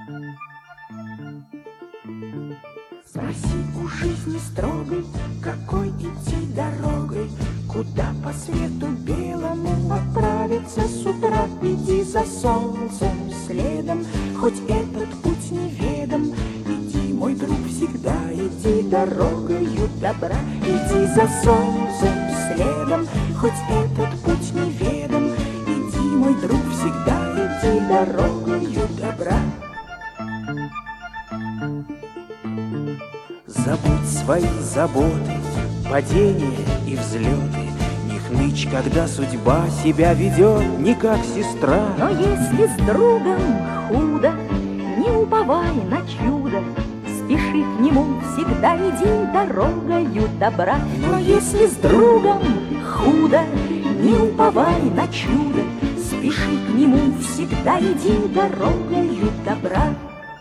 Спроси у жизни строгой, какой идти дорогой, куда по свету белому отправиться с утра. Иди за солнцем следом, хоть этот путь неведом. Иди, мой друг, всегда иди дорогою добра. Иди за солнцем следом, хоть этот путь неведом. Иди, мой друг, всегда иди дорогою добра. Забудь свои заботы, падения и взлеты. Не хнычь, когда судьба себя ведет не как сестра. Но если с другом худо, не уповай на чудо. Спеши к нему, всегда иди дорогою добра. Но если с другом худо, не уповай на чудо. Спеши к нему, всегда иди дорогою добра.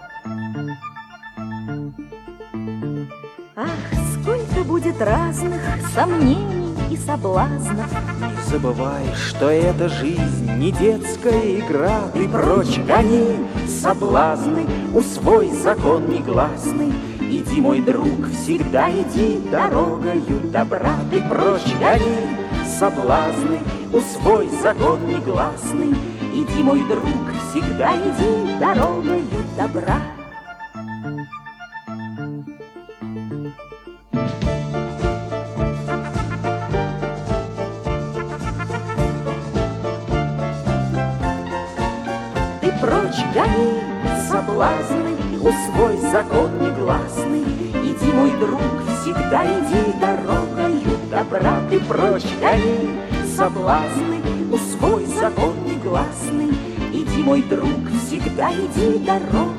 Ах, сколько будет разных сомнений и соблазнов. Не забывай, что эта жизнь не детская игра. Ты прочь гони соблазны, усвой закон негласный. Иди, мой друг, всегда иди дорогою добра. Ты прочь гони соблазны, усвой закон негласный. Иди, мой друг, всегда иди дорогою добра. Прочь гони соблазны, усвой закон негласный. Иди, мой друг, всегда иди дорогою добра. Ты прочь гони соблазны, усвой закон негласный. Иди, мой друг, всегда иди дорогою